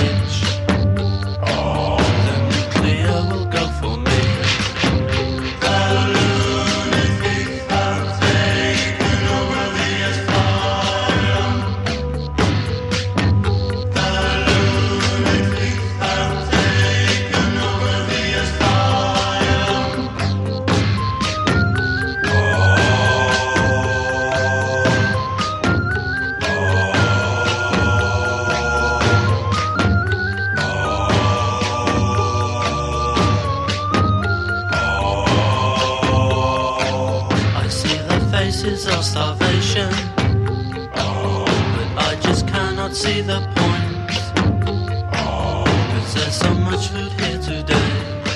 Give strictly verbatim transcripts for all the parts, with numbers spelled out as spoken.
switch. The nuclear will go for me. The lunatics have taken over the asylum. The lunatics have taken over the asylum. I see the faces of starvation, but I just cannot see the point. 'Cause there's so much food here today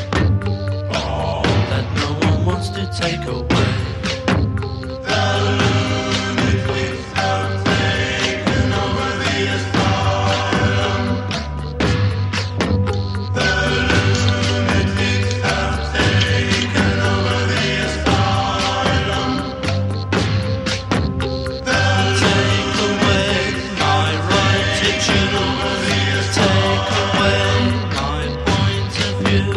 that no one wants to take away. The lunatics have taken over the asylum. The lunatics have taken over the asylum. Take away my right to choose. Take away my point of view.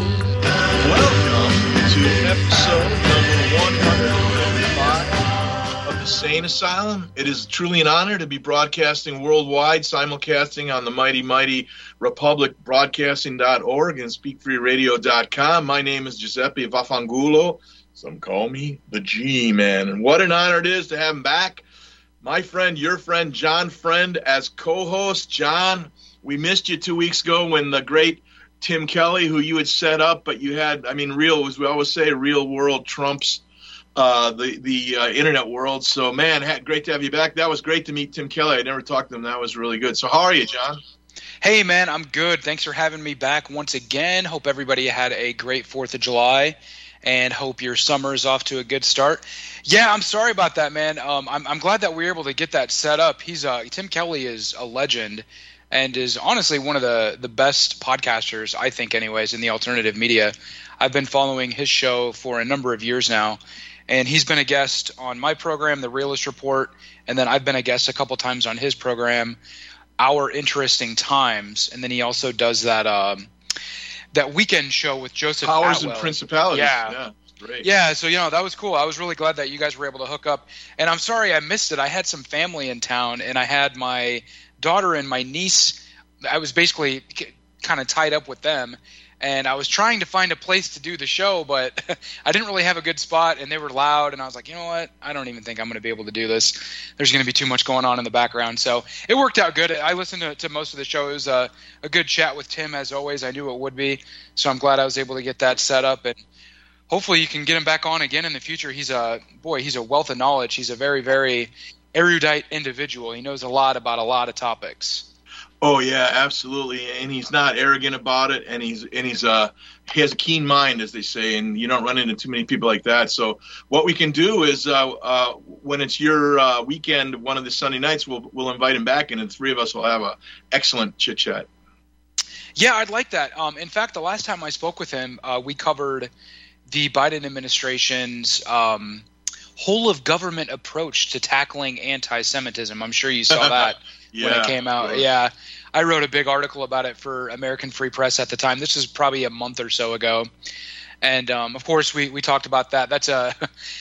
Welcome to episode number one hundred fifty-five of the Sane Asylum. It is truly an honor to be broadcasting worldwide, simulcasting on the mighty, mighty republic broadcasting dot org and speak free radio dot com. My name is Giuseppe Vaffangulo. Some call me the G-Man. And what an honor it is to have him back. My friend, your friend, John Friend, as co-host. John, we missed you two weeks ago when the great Tim Kelly, who you had set up, but you had, I mean, real, as we always say, real world trumps uh, the, the uh, internet world. So, man, ha- great to have you back. That was great to meet Tim Kelly. I never talked to him. That was really good. So how are you, John? Hey, man, I'm good. Thanks for having me back once again. Hope everybody had a great fourth of July and hope your summer is off to a good start. Yeah, I'm sorry about that, man. Um, I'm, I'm glad that we were able to get that set up. He's uh, Tim Kelly is a legend and is honestly one of the, the best podcasters, I think anyways, in the alternative media. I've been following his show for a number of years now, and he's been a guest on my program, The Realist Report, and then I've been a guest a couple times on his program, Our Interesting Times, and then he also does that um, that weekend show with Joseph Powers Atwell. and Principalities. Yeah. Yeah, great. Yeah, so, you know, that was cool. I was really glad that you guys were able to hook up. And I'm sorry I missed it. I had some family in town, and I had my daughter and my niece. I was basically kind of tied up with them. And I was trying to find a place to do the show, but I didn't really have a good spot, and they were loud. And I was like, you know what? I don't even think I'm going to be able to do this. There's going to be too much going on in the background. So it worked out good. I listened to, to most of the show. It was a, a good chat with Tim, as always. I knew it would be. So I'm glad I was able to get that set up. And hopefully you can get him back on again in the future. He's a boy. He's a wealth of knowledge. He's a very, very erudite individual. He knows a lot about a lot of topics. Oh yeah, absolutely, and he's not arrogant about it, and he's and he's uh he has a keen mind, as they say, and you don't run into too many people like that. So what we can do is uh, uh when it's your uh, weekend, one of the Sunday nights, we'll we'll invite him back, and the three of us will have a excellent chit chat. Yeah, I'd like that. Um, in fact, the last time I spoke with him, uh, we covered the Biden administration's um, whole of government approach to tackling anti-Semitism. I'm sure you saw that. Yeah, when it came out. Yeah. I wrote a big article about it for American Free Press at the time. This was probably a month or so ago. And, um, of course, we, we talked about that. That's a,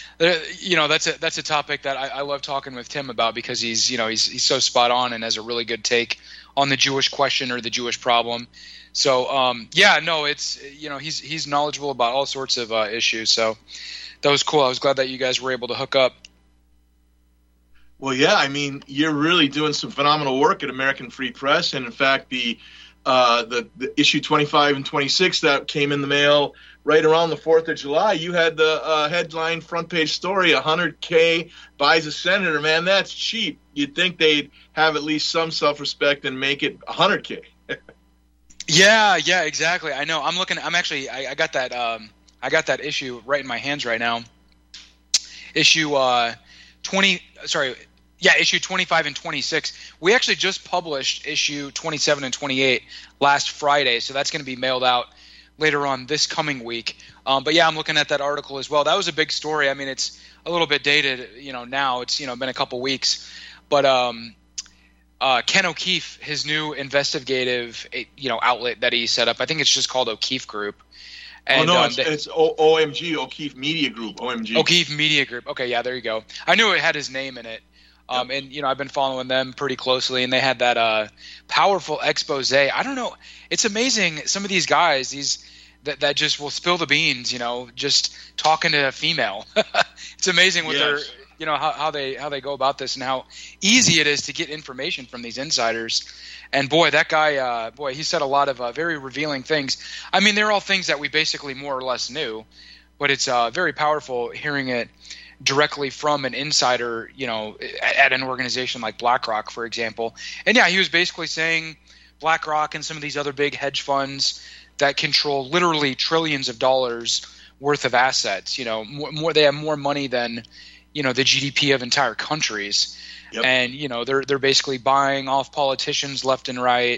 you know, that's a, that's a topic that I, I love talking with Tim about because he's, you know, he's, he's so spot on and has a really good take on the Jewish question or the Jewish problem. So, um, yeah, no, it's, you know, he's, he's knowledgeable about all sorts of uh, issues. So that was cool. I was glad that you guys were able to hook up. Well, yeah, I mean, you're really doing some phenomenal work at American Free Press, and in fact, the uh, the, the issue twenty-five and twenty-six that came in the mail right around the fourth of July, you had the uh, headline front page story: one hundred K buys a senator. Man, that's cheap. You'd think they'd have at least some self-respect and make it one hundred K. Yeah, yeah, exactly. I know. I'm looking. I'm actually. I, I got that. Um, I got that issue right in my hands right now. Issue uh, twenty. Sorry. Yeah, issue twenty-five and twenty-six. We actually just published issue twenty-seven and twenty-eight last Friday, so that's going to be mailed out later on this coming week. Um, but yeah, I'm looking at that article as well. That was a big story. I mean, it's a little bit dated, you know, now. It's, you know, been a couple weeks. But um, uh, Ken O'Keefe, his new investigative, you know, outlet that he set up. I think it's just called O'Keefe Group. And, oh no, um, it's, they, it's o- OMG, O'Keefe Media Group, O M G. O'Keefe Media Group. Okay, yeah, there you go. I knew it had his name in it. Um, yep. And, you know, I've been following them pretty closely, and they had that uh, powerful expose. I don't know. It's amazing. Some of these guys, these that, that just will spill the beans, you know, just talking to a female. It's amazing what yes. they're, you know, how, how they how they go about this and how easy it is to get information from these insiders. And boy, that guy, uh, boy, he said a lot of uh, very revealing things. I mean, they're all things that we basically more or less knew, but it's uh, very powerful hearing it directly from an insider, you know, at, at an organization like BlackRock, for example. And yeah, he was basically saying BlackRock and some of these other big hedge funds that control literally trillions of dollars worth of assets, you know, more, more they have more money than, you know, the G D P of entire countries. Yep. And, you know, they're they're basically buying off politicians left and right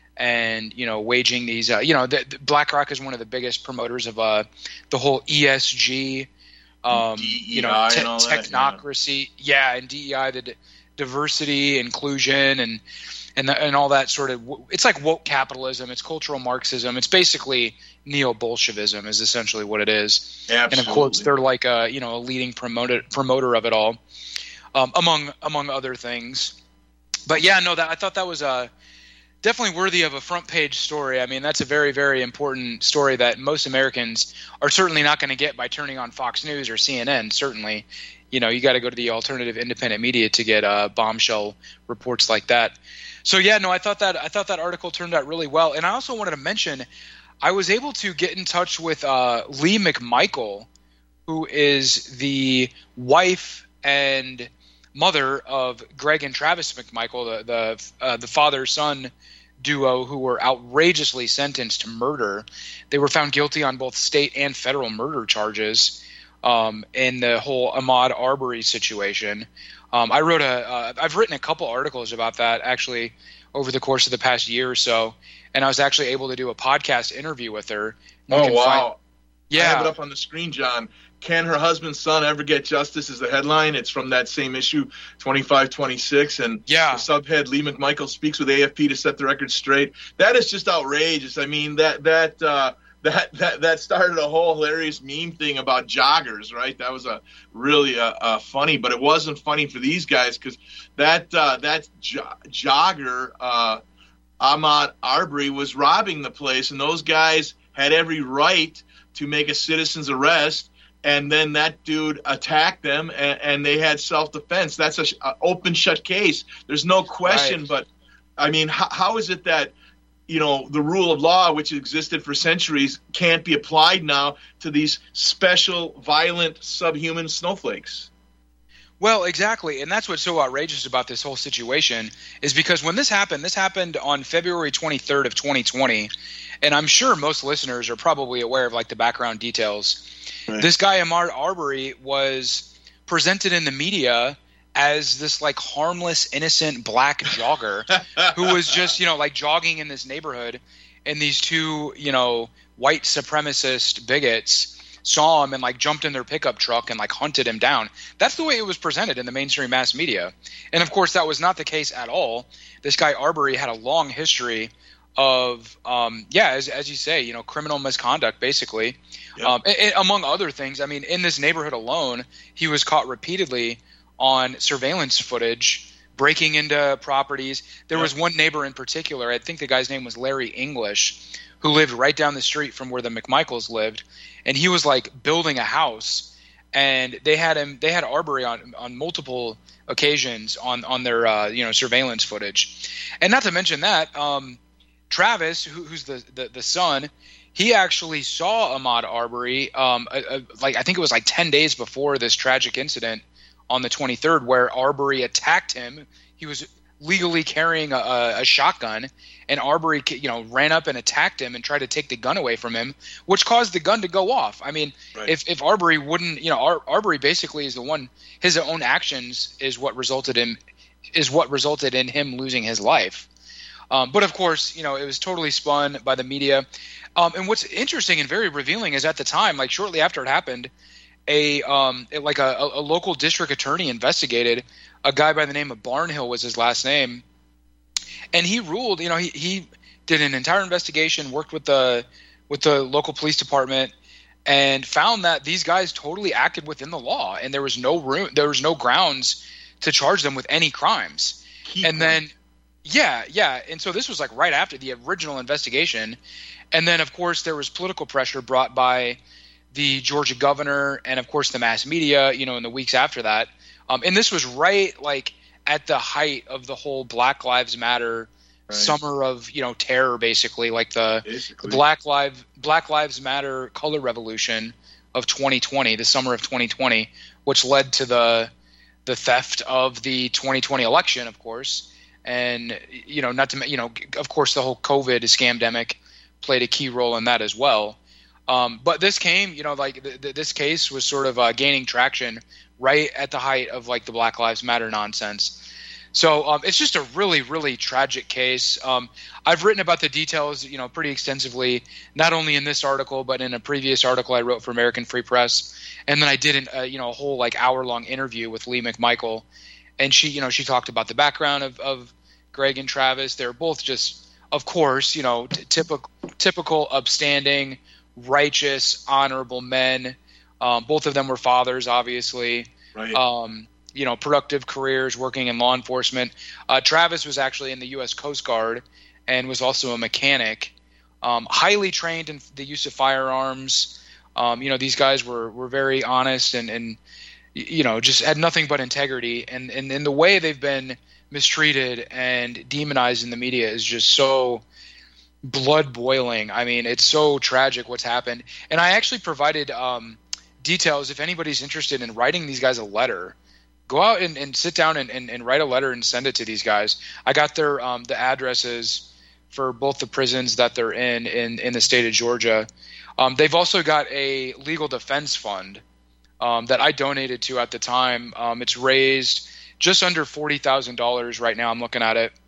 and, you know, waging these, uh, you know, the, the BlackRock is one of the biggest promoters of uh, the whole E S G, um, D E I you know, te- and all technocracy. That, yeah. yeah, and D E I, the d- diversity, inclusion, and and the, and all that sort of – it's like woke capitalism. It's cultural Marxism. It's basically neo-Bolshevism is essentially what it is. Absolutely. And, of course, they're like a, you know, a leading promoter, promoter of it all. Um, among among other things, but yeah, no, that I thought that was uh, definitely worthy of a front page story. I mean, that's a very very important story that most Americans are certainly not going to get by turning on Fox News or C N N. Certainly, you know, you got to go to the alternative independent media to get uh, bombshell reports like that. So yeah, no, I thought that I thought that article turned out really well, and I also wanted to mention I was able to get in touch with uh, Lee McMichael, who is the wife and mother of Greg and Travis McMichael, the the, uh, the father-son duo who were outrageously sentenced to murder. They were found guilty on both state and federal murder charges um, in the whole Ahmaud Arbery situation. Um, I wrote a uh, – I've written a couple articles about that actually over the course of the past year or so, and I was actually able to do a podcast interview with her. You oh, wow. Find, yeah. I have it up on the screen, John. Can her husband's son ever get justice is the headline. It's from that same issue, twenty-five twenty-six. And yeah. the subhead, Lee McMichael speaks with A F P to set the record straight. That is just outrageous. I mean, that that uh, that that that started a whole hilarious meme thing about joggers, right? That was a really uh, uh, funny, but it wasn't funny for these guys because that uh, that jo- jogger, uh, Ahmaud Arbery, was robbing the place, and those guys had every right to make a citizen's arrest. And then that dude attacked them, and, and they had self-defense. That's an sh- open, shut case. There's no question. Right. But, I mean, how, how is it that, you know, the rule of law, which existed for centuries, can't be applied now to these special, violent, subhuman snowflakes? Well, exactly. And that's what's so outrageous about this whole situation is because when this happened, this happened on February twenty-third of twenty twenty. And I'm sure most listeners are probably aware of, like, the background details. Right. This guy, Ahmaud Arbery, was presented in the media as this, like, harmless, innocent black jogger who was just, you know, like, jogging in this neighborhood. And these two, you know, white supremacist bigots saw him and, like, jumped in their pickup truck and, like, hunted him down. That's the way it was presented in the mainstream mass media. And, of course, that was not the case at all. This guy, Arbery, had a long history of, um, yeah, as, as you say, you know, criminal misconduct, basically, yep. um, and, and among other things. I mean, in this neighborhood alone, he was caught repeatedly on surveillance footage, breaking into properties. There yep. was one neighbor in particular, I think the guy's name was Larry English, who lived right down the street from where the McMichaels lived, and he was, like, building a house, and they had him, they had Arbery on on multiple occasions on on their uh, you know surveillance footage, and not to mention that. Um, Travis, who, who's the, the, the son, he actually saw Ahmaud Arbery, um, a, a, like I think it was like ten days before this tragic incident on the twenty-third, where Arbery attacked him. He was legally carrying a, a shotgun, and Arbery, you know, ran up and attacked him and tried to take the gun away from him, which caused the gun to go off. I mean, right. if if Arbery wouldn't, you know, Ar- Arbery basically is the one. His own actions is what resulted in is what resulted in him losing his life. Um, but, of course, you know, it was totally spun by the media. Um, and what's interesting and very revealing is at the time, like shortly after it happened, a um, it, like a, a local district attorney investigated a guy by the name of Barnhill was his last name, and he ruled. You know, he he did an entire investigation, worked with the with the local police department, and found that these guys totally acted within the law, and there was no room, there was no grounds to charge them with any crimes. Key and point. then, yeah, yeah, and so this was like right after the original investigation, and then of course there was political pressure brought by the Georgia governor and of course the mass media, you know, in the weeks after that, um, and this was right like at the height of the whole Black Lives Matter. Right. Summer of, you know, terror, basically, like the, the Black Lives Black Lives Matter color revolution of twenty twenty, the summer of twenty twenty, which led to the the theft of the twenty twenty election, of course, and you know, not to you know, of course, the whole COVID scamdemic played a key role in that as well. Um, but this came, you know, like th- th- this case was sort of uh, gaining traction right at the height of like the Black Lives Matter nonsense. So um, it's just a really, really tragic case. Um, I've written about the details, you know, pretty extensively, not only in this article, but in a previous article I wrote for American Free Press. And then I did, an, uh, you know, a whole like hour long interview with Lee McMichael. And she, you know, she talked about the background of, of Greg and Travis. They're both just, of course, you know, t- typical, typical upstanding, righteous, honorable men. Um, both of them were fathers, obviously. Right. Um, you know, productive careers working in law enforcement. Uh, Travis was actually in the U S Coast Guard and was also a mechanic, um, highly trained in the use of firearms. Um, you know, these guys were, were very honest and, and, you know, just had nothing but integrity. And, and, and the way they've been mistreated and demonized in the media is just so blood boiling. I mean, it's so tragic what's happened. And I actually provided um, details if anybody's interested in writing these guys a letter. Go out and, and sit down and, and, and write a letter and send it to these guys. I got their um, the addresses for both the prisons that they're in in, in the state of Georgia. Um, they've also got a legal defense fund um, that I donated to at the time. Um, it's raised just under forty thousand dollars right now. I'm looking at it,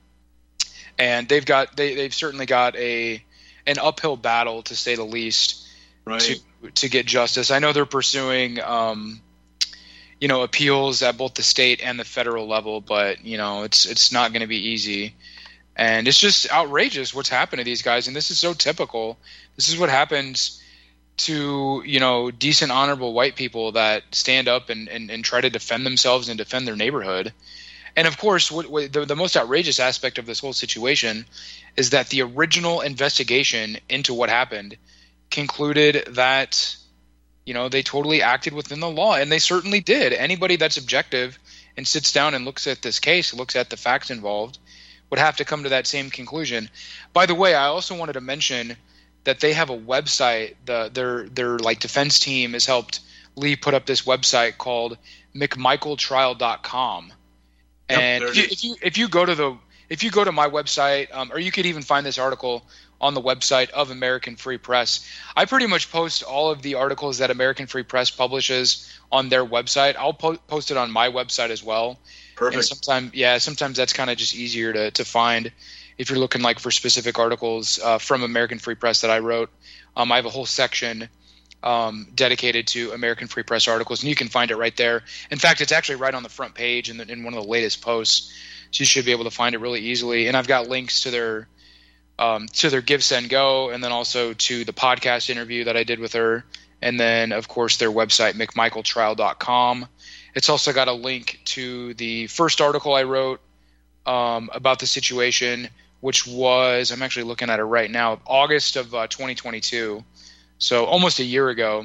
and they've got they they've certainly got a an uphill battle, to say the least, right. to to get justice. I know they're pursuing. Um, you know, appeals at both the state and the federal level, but, you know, it's it's not going to be easy. And it's just outrageous what's happened to these guys. And this is so typical. This is what happens to, you know, decent, honorable white people that stand up and, and, and try to defend themselves and defend their neighborhood. And, of course, what, what, the, the most outrageous aspect of this whole situation is that the original investigation into what happened concluded that – you know, they totally acted within the law, and they certainly did. Anybody that's objective and sits down and looks at this case, looks at the facts involved, would have to come to that same conclusion. By the way, I also wanted to mention that they have a website. The, their their like defense team has helped Lee put up this website called McMichael Trial dot com. Yep, and if you, if you if you go to the if you go to my website, um, or you could even find this article on the website of American Free Press. I pretty much post all of the articles that American Free Press publishes on their website. I'll po- post it on my website as well. Perfect. And sometimes, yeah, sometimes that's kind of just easier to, to find if you're looking like for specific articles uh, from American Free Press that I wrote. Um, I have a whole section um, dedicated to American Free Press articles, and you can find it right there. In fact, it's actually right on the front page in, the, in one of the latest posts, so you should be able to find it really easily. And I've got links to their Um, to their Give, Send, Go, and then also to the podcast interview that I did with her, and then, of course, their website, McMichael Trial dot com. It's also got a link to the first article I wrote um, about the situation, which was – I'm actually looking at it right now – August of uh, twenty twenty-two, so almost a year ago.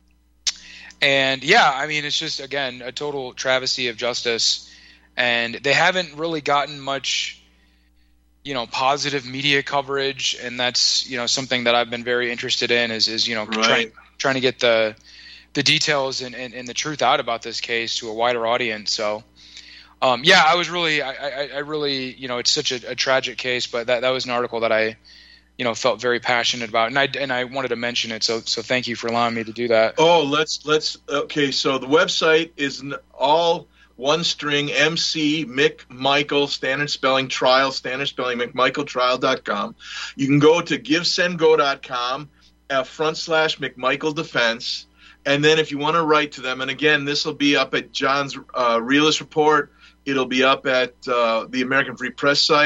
And, yeah, I mean, it's just, again, a total travesty of justice, and they haven't really gotten much – you know, positive media coverage, and that's, you know, something that I've been very interested in is, is you know, right. trying trying to get the the details and, and, and the truth out about this case to a wider audience. So, um, yeah, I was really, I, I, I really, you know, it's such a, a tragic case, but that, that was an article that I, you know, felt very passionate about, and I and I wanted to mention it. So so thank you for allowing me to do that. Oh, let's let's okay. So the website is all one string, M C McMichael, standard spelling, trial, standard spelling, McMichael Trial dot com. You can go to Give Send Go dot com, uh, front slash McMichael Defense. And then if you want to write to them, and again, this will be up at John's uh, Realist Report. It'll be up at uh, the American Free Press site.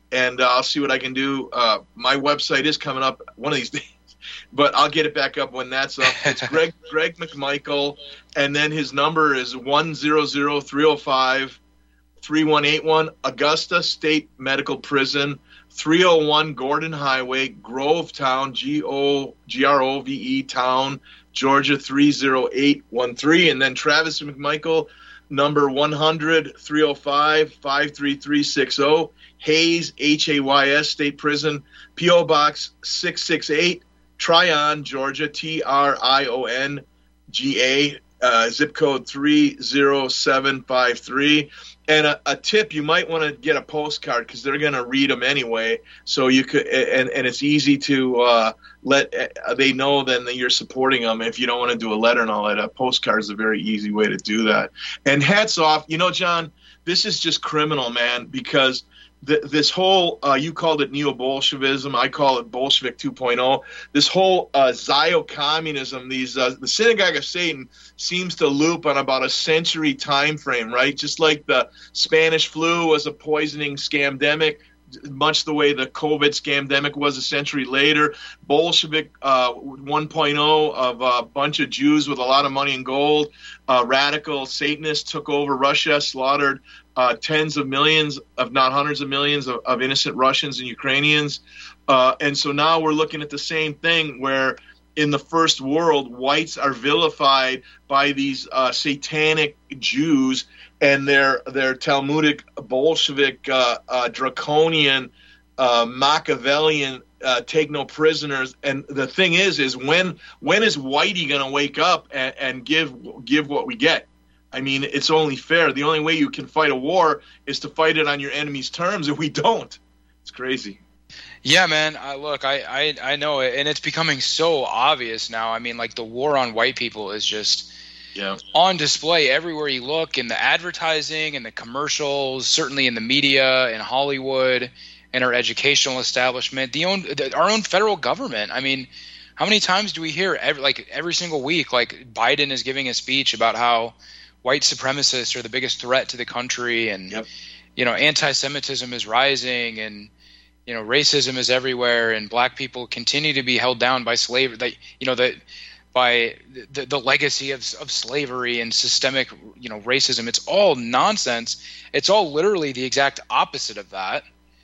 and uh, I'll see what I can do. Uh, my website is coming up one of these days, but I'll get it back up when that's up. It's Greg Greg McMichael, and then his number is one zero zero three zero five three one eight one, Augusta State Medical Prison, three oh one Gordon Highway, Grovetown, G O G R O V E Town, Georgia three zero eight one three, and then Travis McMichael, number one hundred three oh five five three three six oh, Hayes, H A Y S State Prison, P O Box six six eight, Tryon, Georgia, T R I O N G A, uh, zip code three zero seven five three. And a, a tip, you might want to get a postcard because they're going to read them anyway. So you could, and, and it's easy to uh, let uh, they know then that you're supporting them. If you don't want to do a letter and all that, a postcard is a very easy way to do that. And hats off, you know, John, this is just criminal, man, because the, this whole, uh, you called it neo-Bolshevism, I call it Bolshevik two point oh, this whole uh, Zio-communism, these, uh, the Synagogue of Satan seems to loop on about a century time frame, right? Just like the Spanish flu was a poisoning scamdemic, much the way the COVID scamdemic was a century later. Bolshevik uh, one point oh of a bunch of Jews with a lot of money and gold, uh, radical Satanists took over Russia, slaughtered uh, tens of millions, if not hundreds of millions, of, of innocent Russians and Ukrainians. Uh, and so now we're looking at the same thing where in the first world, whites are vilified by these uh, satanic Jews and their their Talmudic, Bolshevik, uh, uh, draconian, uh, Machiavellian, uh, take no prisoners. And the thing is, is when when is Whitey going to wake up and, and give give what we get? I mean, it's only fair. The only way you can fight a war is to fight it on your enemy's terms, and we don't. It's crazy. Yeah, man. I, look, I, I I know it, and it's becoming so obvious now. I mean, like the war on white people is just yeah. on display everywhere you look, in the advertising and the commercials, certainly in the media, in Hollywood, in our educational establishment, the own the, our own federal government. I mean, how many times do we hear every, like every single week, like Biden is giving a speech about how white supremacists are the biggest threat to the country, and yep. you know, anti-Semitism is rising, and you know, racism is everywhere, and black people continue to be held down by slavery. That you know that. by the, the legacy of, of slavery and systemic, you know, racism. It's all nonsense. It's all literally the exact opposite of that.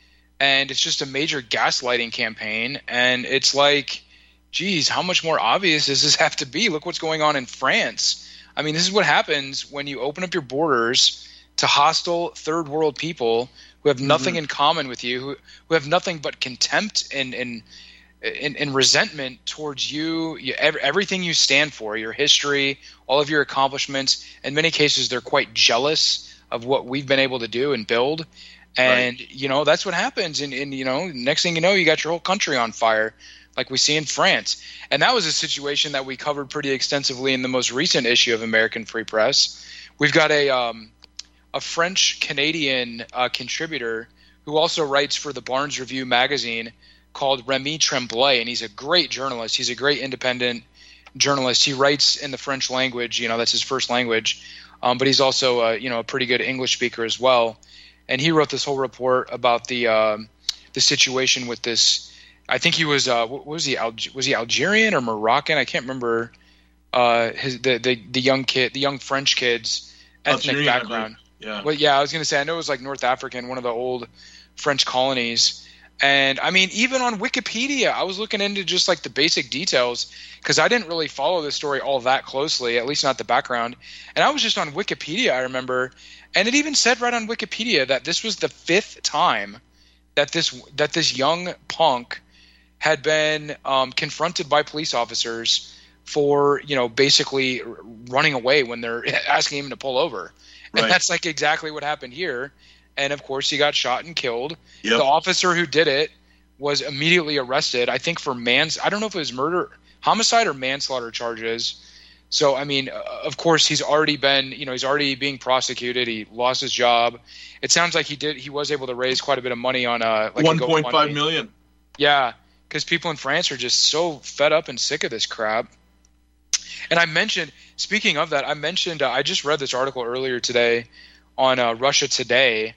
And it's just a major gaslighting campaign. And it's like, geez, how much more obvious does this have to be? Look what's going on in France. I mean, this is what happens when you open up your borders to hostile third world people who have nothing mm-hmm. in common with you, who, who have nothing but contempt and, and And, and resentment towards you, you, everything you stand for, your history, all of your accomplishments. In many cases, they're quite jealous of what we've been able to do and build. And, right. you know, that's what happens. And, and, you know, next thing you know, you got your whole country on fire, like we see in France. And that was a situation that we covered pretty extensively in the most recent issue of American Free Press. We've got a, um, a French-Canadian uh, contributor who also writes for the Barnes Review magazine, called Remy Tremblay, and he's a great journalist. He's a great independent journalist. He writes in the French language, you know, that's his first language, um, but he's also, uh, you know, a pretty good English speaker as well. And he wrote this whole report about the uh, the situation with this. I think he was, uh, what was he, Alge- was he Algerian or Moroccan? I can't remember. Uh, his the, the the young kid, the young French kid's ethnic Algerian, background. Yeah. Well, yeah, I was going to say, I know it was like North African, one of the old French colonies. And I mean, even on Wikipedia, I was looking into just like the basic details because I didn't really follow this story all that closely, at least not the background. And I was just on Wikipedia, I remember, and it even said right on Wikipedia that this was the fifth time that this that this young punk had been um, confronted by police officers for, you know, basically running away when they're asking him to pull over. And right. that's like exactly what happened here. And, of course, he got shot and killed. Yep. The officer who did it was immediately arrested, I think, for mans. I don't know if it was murder, homicide or manslaughter charges. So, I mean, of course, he's already been, you know, he's already being prosecuted. He lost his job. It sounds like he did. He was able to raise quite a bit of money on uh, like one point five million. Yeah, because people in France are just so fed up and sick of this crap. And I mentioned, speaking of that, I mentioned, uh, I just read this article earlier today on uh, Russia Today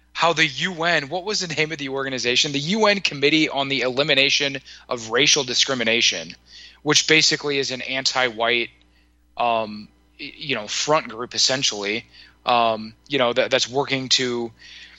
how the U N, what was the name of the organization? The U N Committee on the Elimination of Racial Discrimination, which basically is an anti-white, um, you know, front group essentially, um, you know, that, that's working to,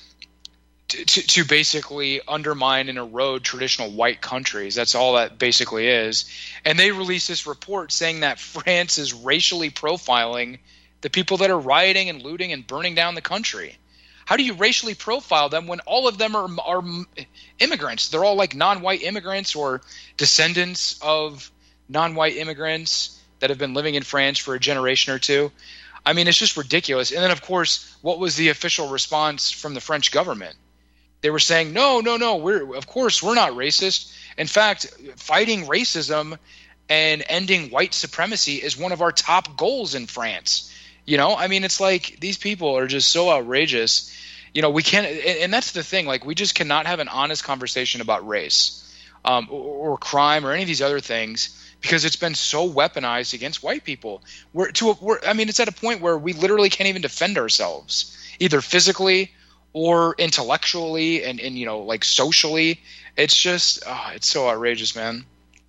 to to basically undermine and erode traditional white countries. That's all that basically is. And they released this report saying that France is racially profiling the people that are rioting and looting and burning down the country. How do you racially profile them when all of them are, are immigrants? They're all like non-white immigrants or descendants of non-white immigrants that have been living in France for a generation or two. I mean, it's just ridiculous. And then, of course, what was the official response from the French government? They were saying, no, no, no, we're of course we're not racist. In fact, fighting racism and ending white supremacy is one of our top goals in France. You know, I mean, it's like these people are just so outrageous. You know, we can't, and that's the thing. Like, we just cannot have an honest conversation about race um, or, or crime or any of these other things because it's been so weaponized against white people. We're to, a, we're, I mean, it's at a point where we literally can't even defend ourselves, either physically or intellectually and, and you know, like socially. It's just, oh, it's so outrageous, man.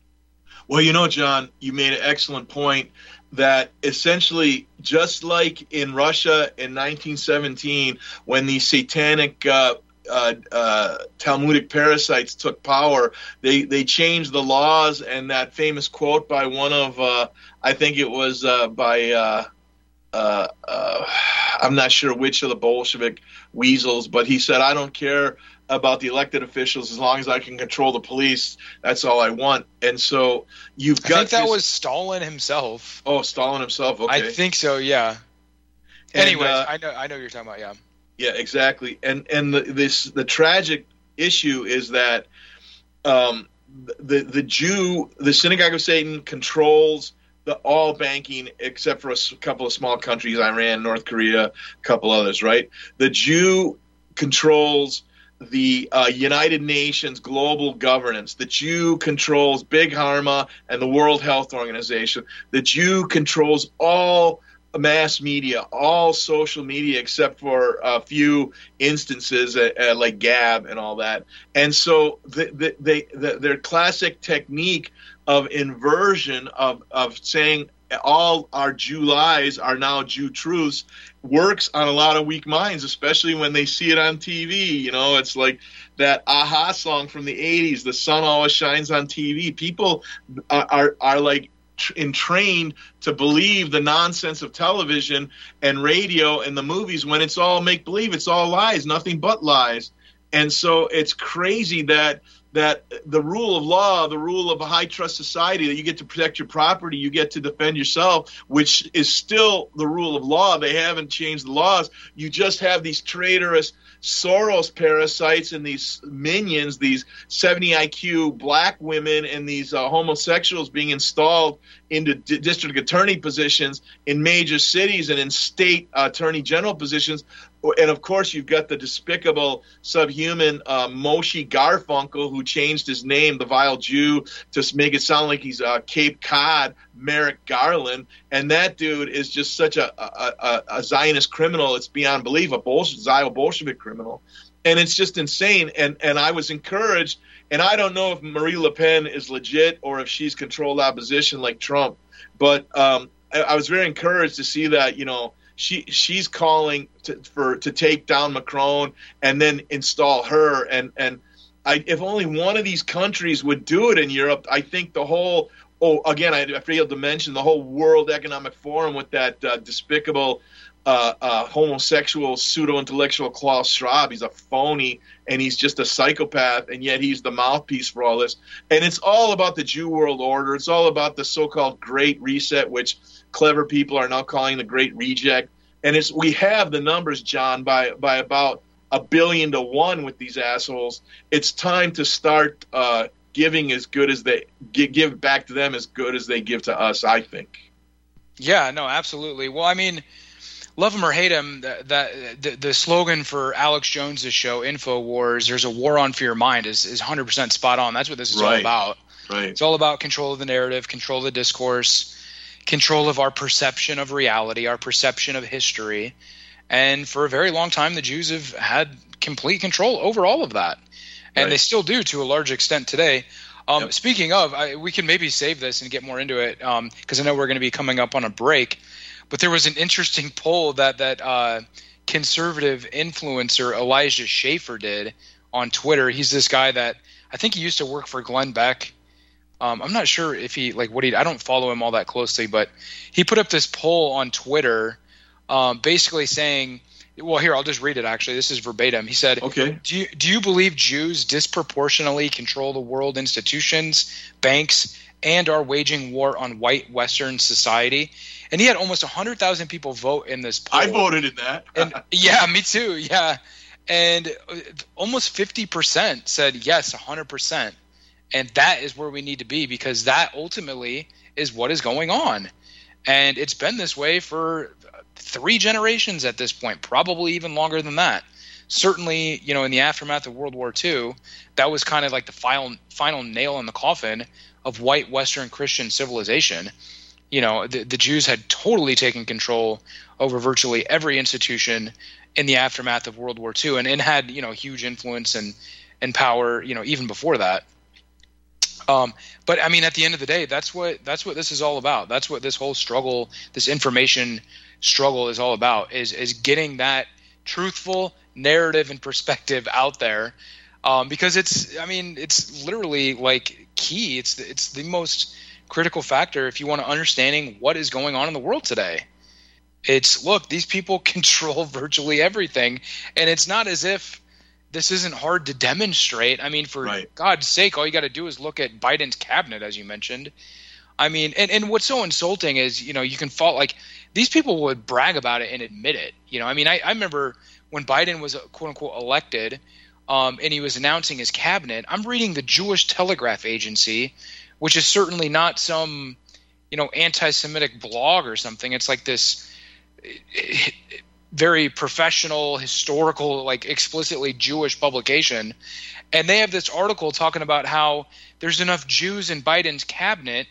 Well, you know, John, you made an excellent point that essentially, just like in Russia in nineteen seventeen, when the satanic uh, uh, uh, Talmudic parasites took power, they, they changed the laws, and that famous quote by one of, uh, I think it was uh, by, uh, uh, uh, I'm not sure which of the Bolshevik weasels, but he said, I don't care about the elected officials as long as I can control the police. That's all I want. And so you've got. I think that this, was Stalin himself. Oh, Stalin himself. Okay, I think so. Yeah. And, Anyways, uh, I know I know what you're talking about. Yeah. Yeah, exactly. And and the, this the tragic issue is that um, the the Jew, the Synagogue of Satan, controls the all banking except for a couple of small countries, Iran, North Korea, a couple others. Right. The Jew controls the uh, United Nations global governance. The Jew controls Big Pharma and the World Health Organization. The Jew controls all mass media, all social media, except for a few instances uh, uh, like Gab and all that. And so the, the, they, the, their classic technique of inversion of, of saying all our Jew lies are now Jew truths works on a lot of weak minds, especially when they see it on T V. You know, it's like that Aha song from the eighties, the sun always shines on T V. People are, are, are like entrained to believe the nonsense of television and radio and the movies when it's all make-believe. It's all lies, nothing but lies. And so it's crazy that that the rule of law, the rule of a high-trust society, that you get to protect your property, you get to defend yourself, which is still the rule of law. They haven't changed the laws. You just have these traitorous Soros parasites and these minions, these seventy I Q black women and these uh, homosexuals being installed into d- district attorney positions in major cities and in state uh, attorney general positions. And, of course, you've got the despicable subhuman uh, Moshe Garfunkel, who changed his name, the vile Jew, to make it sound like he's uh, Cape Cod Merrick Garland. And that dude is just such a, a, a, a Zionist criminal. It's beyond belief, a Bolshevik, Zio Bolshevik criminal. And it's just insane. And, and I was encouraged, and I don't know if Marie Le Pen is legit or if she's controlled opposition like Trump, but um, I, I was very encouraged to see that, you know, She she's calling to, for to take down Macron and then install her. And and I, if only one of these countries would do it in Europe, I think the whole oh again I, I failed to mention the whole World Economic Forum with that uh, despicable uh, uh, homosexual pseudo-intellectual Klaus Schwab. He's a phony and he's just a psychopath, and yet he's the mouthpiece for all this. And it's all about the Jew world order. It's all about the so-called Great Reset, which clever people are now calling the Great Reject. And it's we have the numbers, John, by by about a billion to one with these assholes. It's time to start uh, giving as good as they give back to them as good as they give to us, I think. Yeah, no, absolutely. Well, I mean, love him or hate him, that, that the, the slogan for Alex Jones's show, InfoWars, there's a war on for your mind, is, is one hundred percent spot on. That's what this is right. all about. Right. It's all about control of the narrative, control of the discourse, control of our perception of reality, our perception of history. And for a very long time, the Jews have had complete control over all of that. And Right. they still do to a large extent today. Um, Yep. Speaking of, I, we can maybe save this and get more into it because I know we're going to be coming up on a break. But there was an interesting poll that that uh, conservative influencer Elijah Schaffer did on Twitter. He's this guy that I think he used to work for Glenn Beck. Um, I'm not sure if he like what he. I don't follow him all that closely, but he put up this poll on Twitter, um, basically saying, "Well, here I'll just read it. Actually, this is verbatim." He said, Okay. Do you do you believe Jews disproportionately control the world institutions, banks, and are waging war on white Western society?" And he had almost one hundred thousand people vote in this poll. I voted in that. And yeah, me too. Yeah, and uh, almost fifty percent said yes, one hundred percent. And that is where we need to be, because that ultimately is what is going on. And it's been this way for three generations at this point, probably even longer than that. Certainly, you know, in the aftermath of World War Two, that was kind of like the final, final nail in the coffin of white Western Christian civilization. You know, the, the Jews had totally taken control over virtually every institution in the aftermath of World War Two, and, and had, you know, huge influence and, and power, you know, even before that. Um, but I mean, at the end of the day, that's what that's what this is all about. That's what this whole struggle, this information struggle, is all about. Is is getting that truthful narrative and perspective out there, um, because it's, I mean, it's literally like key. It's the, it's the most critical factor if you want to understanding what is going on in the world today. It's, look, these people control virtually everything, and it's not as if this isn't hard to demonstrate. I mean, for Right. God's sake, all you got to do is look at Biden's cabinet, as you mentioned. I mean, and, and what's so insulting is, you know, you can fall, like, these people would brag about it and admit it. You know, I mean, I, I remember when Biden was, quote unquote, elected, um, and he was announcing his cabinet, I'm reading the Jewish Telegraph Agency, which is certainly not some, you know, anti-Semitic blog or something. It's like this very professional, historical, like explicitly Jewish publication. And they have this article talking about how there's enough Jews in Biden's cabinet,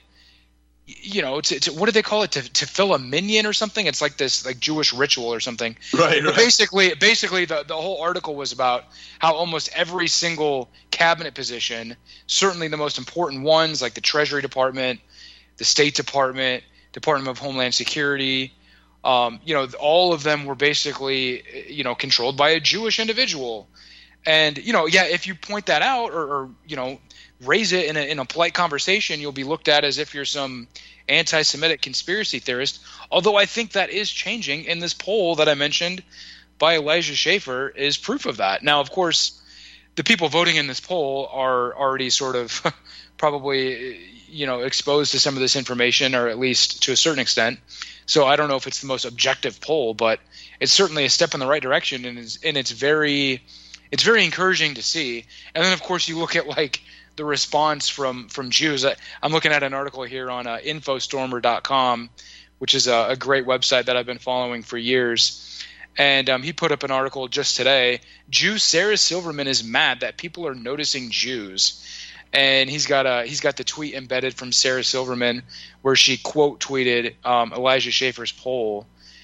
you know, to, to what do they call it? To, to fill a minyan or something? It's like this like Jewish ritual or something. Right, But right. basically, basically the, the whole article was about how almost every single cabinet position, certainly the most important ones like the Treasury Department, the State Department, Department of Homeland Security, um, you know, all of them were basically, you know, controlled by a Jewish individual. And, you know, yeah, if you point that out or, or you know, raise it in a, in a polite conversation, you'll be looked at as if you're some anti-Semitic conspiracy theorist. Although I think that is changing, in this poll that I mentioned by Elijah Schaffer is proof of that. Now, of course, the people voting in this poll are already sort of probably, you know, exposed to some of this information, or at least to a certain extent. So I don't know if it's the most objective poll, but it's certainly a step in the right direction, and it's, and it's very it's very encouraging to see. And then, of course, you look at like the response from from Jews. I, I'm looking at an article here on uh, infostormer dot com, which is a, a great website that I've been following for years. And um, he put up an article just today. Jew Sarah Silverman is mad that people are noticing Jews. And he's got a he's got the tweet embedded from Sarah Silverman where she quote tweeted um, Elijah Schaffer's poll,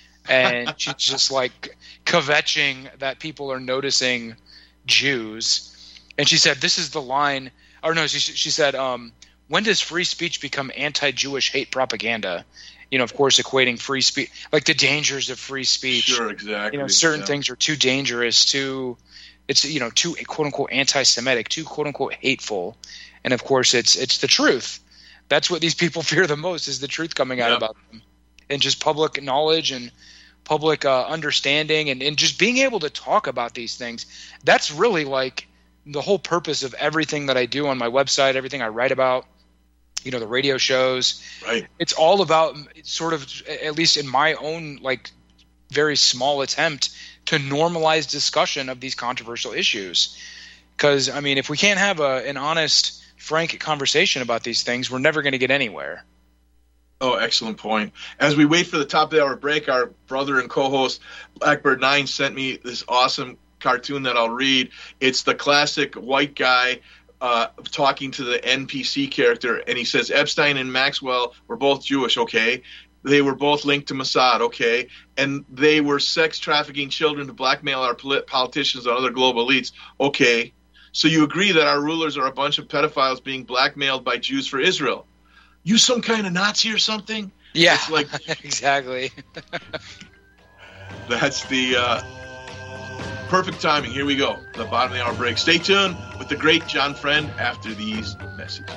and she's just like kvetching that people are noticing Jews. And she said, "This is the line," or no, she she said, um, "When does free speech become anti-Jewish hate propaganda?" You know, of course, equating free speech, like the dangers of free speech. Sure, exactly. You know, certain Yeah. things are too dangerous, too. It's, you know, too quote unquote anti-Semitic, too quote unquote hateful, and of course it's it's the truth. That's what these people fear the most, is the truth coming out Yep. about them, and just public knowledge and public uh, understanding, and, and just being able to talk about these things. That's really like the whole purpose of everything that I do on my website, everything I write about. You know, the radio shows. Right. It's all about sort of, at least in my own like very small attempt, to normalize discussion of these controversial issues. Because, I mean, if we can't have a, an honest, frank conversation about these things, we're never going to get anywhere. Oh, excellent point. As we wait for the top of the hour break, our brother and co-host Blackbird Nine sent me this awesome cartoon that I'll read. It's the classic white guy uh, talking to the N P C character, and he says, Epstein and Maxwell were both Jewish, okay? they were both linked to Mossad, okay, and they were sex trafficking children to blackmail our polit- politicians and other global elites, okay. So you agree that our rulers are a bunch of pedophiles being blackmailed by Jews for Israel? You some kind of Nazi or something? Yeah, it's like exactly. That's the uh, perfect timing. Here we go. The bottom of the hour break. Stay tuned with the great John Friend after these messages.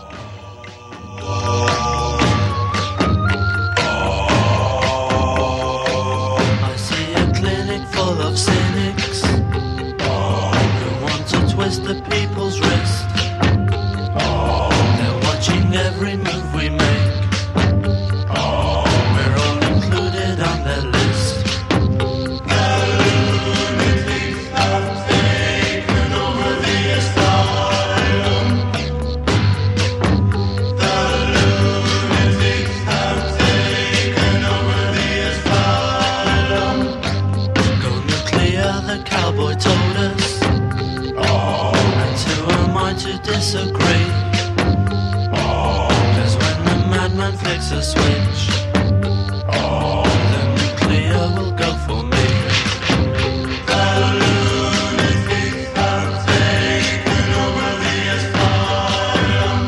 I see a clinic full of cynics who want to twist the people's wrist. They're watching every move we make. We're all included on their list. The lunatics have taken over the asylum. The lunatics have taken over the asylum. Go nuclear, the cowboy told us. And who am I to disagree? Cause when the madman flicks a switch, the nuclear will go for me. The lunatics have taken over the asylum.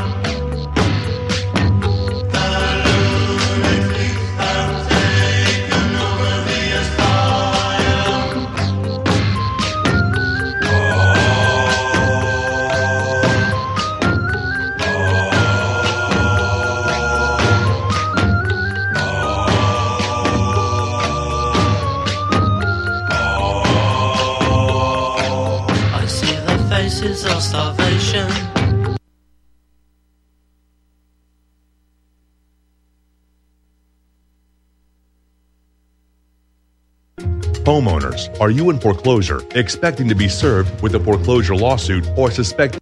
The lunatics have taken over the asylum. I see the faces of starvation. Homeowners, are you in foreclosure, expecting to be served with a foreclosure lawsuit or suspect?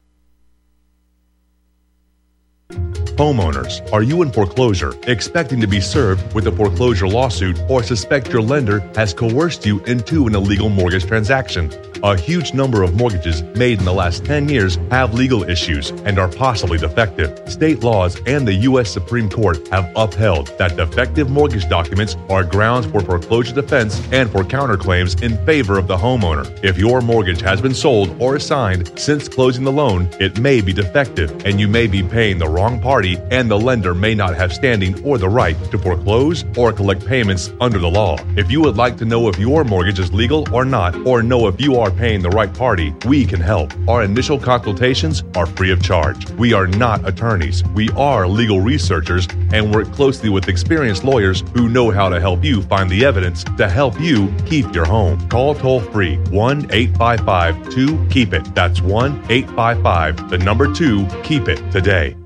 Homeowners, are you in foreclosure, expecting to be served with a foreclosure lawsuit or suspect your lender has coerced you into an illegal mortgage transaction? A huge number of mortgages made in the last ten years have legal issues and are possibly defective. State laws and the U S Supreme Court have upheld that defective mortgage documents are grounds for foreclosure defense and for counterclaims in favor of the homeowner. If your mortgage has been sold or assigned since closing the loan, it may be defective and you may be paying the wrong party, and the lender may not have standing or the right to foreclose or collect payments under the law. If you would like to know if your mortgage is legal or not, or know if you are paying the right party, we can help. Our initial consultations are free of charge. We are not attorneys. We are legal researchers and work closely with experienced lawyers who know how to help you find the evidence to help you keep your home. Call toll free one eight five five two keep it. That's one eight five five, the number two, keep it today.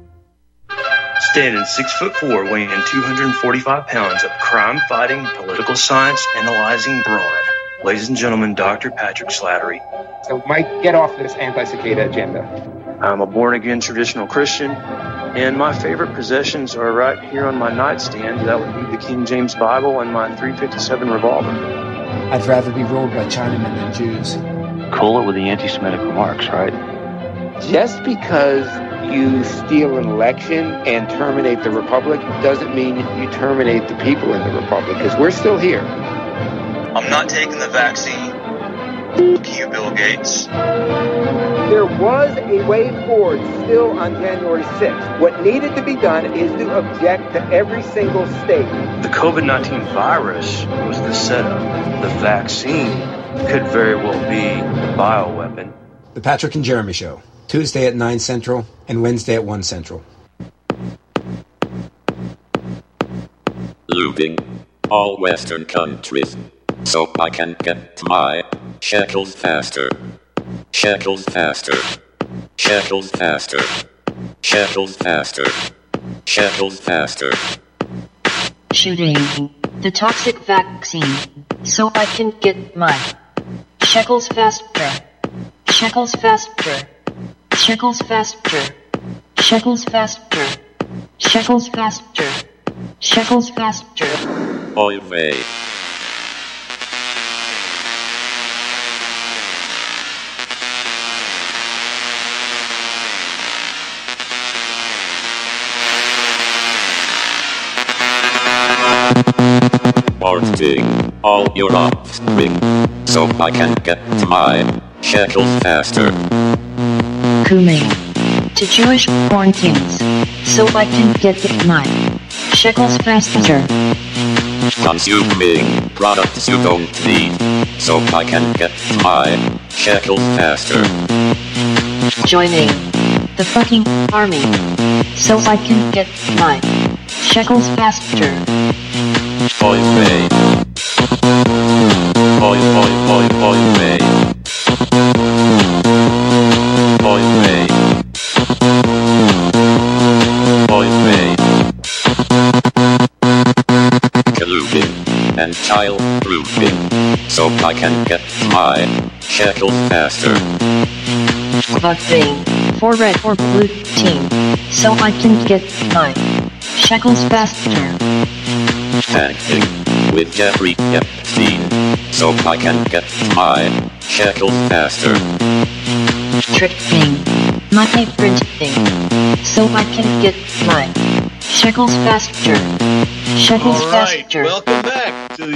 Standing six foot four, weighing two hundred forty-five pounds of crime-fighting, political science analyzing brawn. Ladies and gentlemen, Doctor Patrick Slattery. So, Mike, get off this anti-cicada agenda. I'm a born-again traditional Christian, and my favorite possessions are right here on my nightstand. That would be the King James Bible and my three fifty-seven revolver. I'd rather be ruled by Chinamen than Jews. Cool it with the anti-Semitic remarks, right? Just because you steal an election and terminate the republic doesn't mean you terminate the people in the republic, because we're still here. I'm not taking the vaccine. Fuck you, Bill Gates. There was a way forward still on January sixth. What needed to be done is to object to every single state. The COVID nineteen virus was the setup. The vaccine could very well be the bioweapon. The Patrick and Jeremy Show, Tuesday at nine Central and Wednesday at one Central. Looping all Western countries, so I can get to my shekels faster. Shekels faster. Shekels faster. Shekels faster. Shekels faster. Shooting the toxic vaccine, so I can get my shekels faster. Shekels faster. Shekels faster. Shekels faster. Shekels faster. Shekels faster. Oy vey. aborting all your offspring, so I can get to my shekels faster. Kuming. To Jewish porn kings, so I can get my shekels faster. Consuming products you don't need, so I can get my shekels faster. Joining the fucking army, so I can get my shekels faster. Oy vey. Oy, oy, oy, oy vey. Oy vey. Oy vey. Colluding and child proofing, so I can get my shekels faster. Voting for red or blue team, so I can get my shekels faster. Acting with Jeffrey Epstein, so I can get my shekels faster. Tricking my favorite thing, so I can get my shekels faster. Shekels All right, faster. welcome back to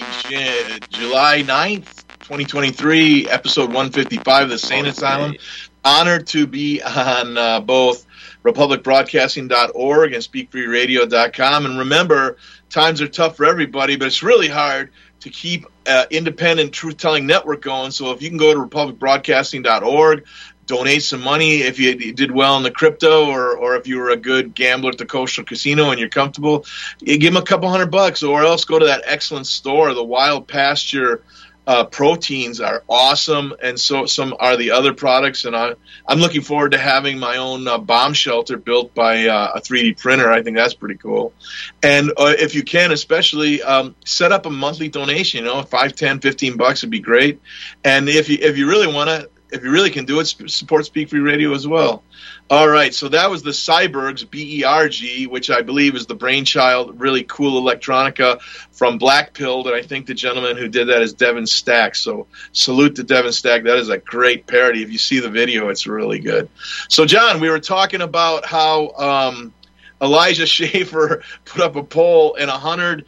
the July ninth, twenty twenty-three, episode one fifty-five of the Sane Asylum. Honored to be on uh, both republic broadcasting dot org and speak free radio dot com. And remember, times are tough for everybody, but it's really hard to keep uh, independent truth-telling network going. So if you can go to republic broadcasting dot org, donate some money if you did well in the crypto, or, or if you were a good gambler at the Coastal Casino and you're comfortable, you give them a couple hundred bucks, or else go to that excellent store. The Wild Pasture uh, proteins are awesome, and so some are the other products. And I, I'm looking forward to having my own uh, bomb shelter built by uh, a three D printer. I think that's pretty cool. And uh, if you can, especially um, set up a monthly donation. You know, five, ten, fifteen bucks would be great. And if you if you really want to, if you really can do it, support Speak Free Radio as well. All right, so that was the Cybergs, B E R G, which I believe is the brainchild, really cool electronica from Black Pill, and I think the gentleman who did that is Devin Stack. So salute to Devin Stack. That is a great parody. If you see the video, it's really good. So, John, we were talking about how um, Elijah Schaffer put up a poll, and one hundred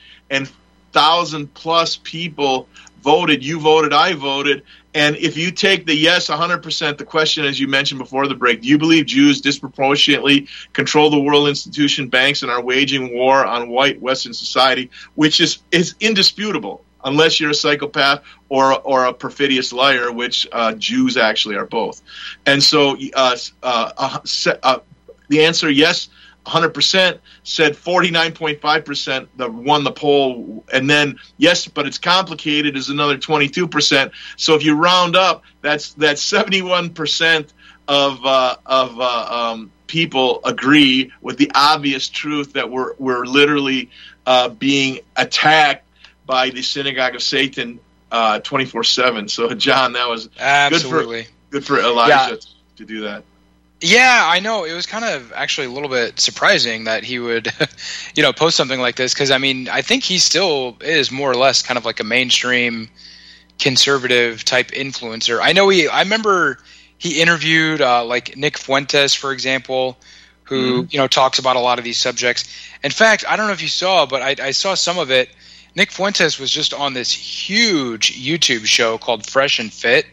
thousand plus people voted. You voted, I voted. And if you take the yes one hundred percent, the question, as you mentioned before the break, do you believe Jews disproportionately control the world institution, banks, and are waging war on white Western society, which is, is indisputable, unless you're a psychopath or, or a perfidious liar, which uh, Jews actually are both. And so uh, uh, uh, the answer, yes, one hundred percent, said forty-nine point five percent that won the poll. And then, yes, but it's complicated, is another twenty-two percent. So if you round up, that's that's seventy-one percent of uh, of uh, um, people agree with the obvious truth that we're, we're literally uh, being attacked by the Synagogue of Satan uh, twenty-four seven. So, John, that was Absolutely. good for, good for Elijah yeah. to do that. Yeah, I know. It was kind of actually a little bit surprising that he would, you know, post something like this, because, I mean, I think he still is more or less kind of like a mainstream conservative type influencer. I know he – I remember he interviewed uh, like Nick Fuentes, for example, who, mm. you know, talks about a lot of these subjects. In fact, I don't know if you saw, but I, I saw some of it. Nick Fuentes was just on this huge YouTube show called Fresh and Fit.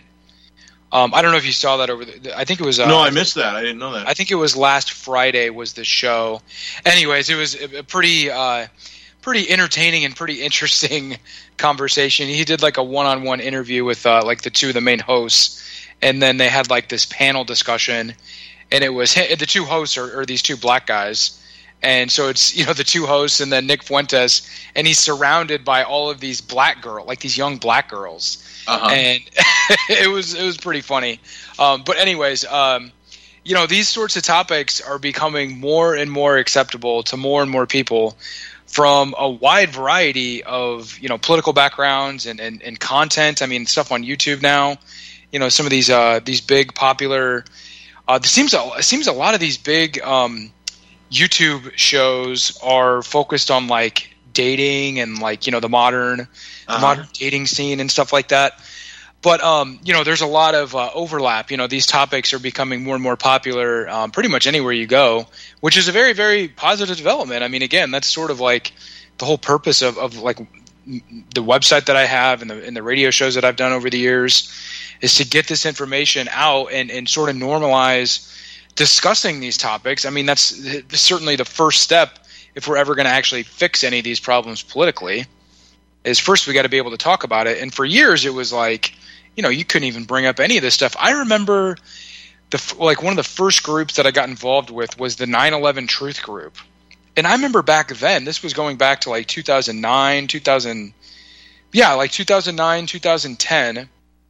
Um, I don't know if you saw that over the, I think it was uh, no, I missed that. I didn't know that. I think it was last Friday was the show. Anyways, it was a pretty, uh, pretty entertaining and pretty interesting conversation. He did like a one-on-one interview with uh, like the two of the main hosts, and then they had like this panel discussion, and it was the two hosts are, are these two black guys, and so it's you know the two hosts and then Nick Fuentes, and he's surrounded by all of these black girls, like these young black girls. Uh-huh. And it was it was pretty funny. Um, but anyways, um, you know, these sorts of topics are becoming more and more acceptable to more and more people from a wide variety of, you know, political backgrounds and, and, and content. I mean, stuff on YouTube now, you know, some of these uh, these big popular uh, – it seems, a, it seems a lot of these big um, YouTube shows are focused on, like, dating and, like, you know, the modern – Uh-huh. modern dating scene and stuff like that. But, um, you know, there's a lot of uh, overlap. You know, these topics are becoming more and more popular um, pretty much anywhere you go, which is a very, very positive development. I mean, again, that's sort of like the whole purpose of, of like the website that I have and the, and the radio shows that I've done over the years is to get this information out and, and sort of normalize discussing these topics. I mean, that's certainly the first step if we're ever going to actually fix any of these problems politically, is first we got to be able to talk about it. And for years it was like, you know, you couldn't even bring up any of this stuff. I remember the like one of the first groups that I got involved with was the nine eleven Truth Group. And I remember back then, this was going back to like two thousand nine, two thousand, yeah, like two thousand nine, two thousand ten.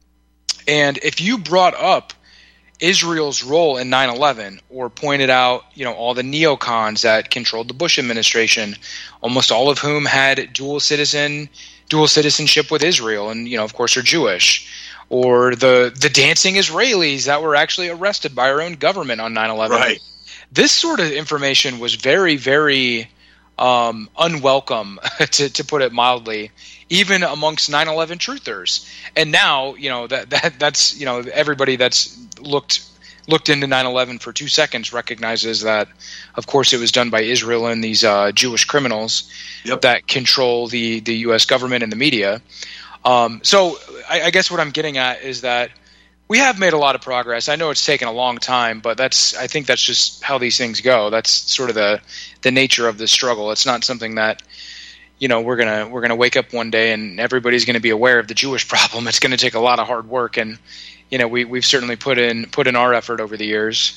And if you brought up Israel's role in nine eleven or pointed out, you know, all the neocons that controlled the Bush administration, almost all of whom had dual citizen, dual citizenship with Israel, and, you know, of course, are Jewish, or the the dancing Israelis that were actually arrested by our own government on nine eleven. Right. This sort of information was very, very um, unwelcome, to, to put it mildly, even amongst nine eleven truthers. And now, you know, that, that that's, you know, everybody that's looked looked into nine eleven for two seconds recognizes that, of course, it was done by Israel and these uh, Jewish criminals yep. that control the, the U S government and the media. Um, so I, I guess what I'm getting at is that we have made a lot of progress. I know it's taken a long time, but that's I think that's just how these things go. That's sort of the the nature of the struggle. It's not something that, you know, we're gonna we're gonna wake up one day and everybody's gonna be aware of the Jewish problem. It's gonna take a lot of hard work, and you know we we've certainly put in put in our effort over the years.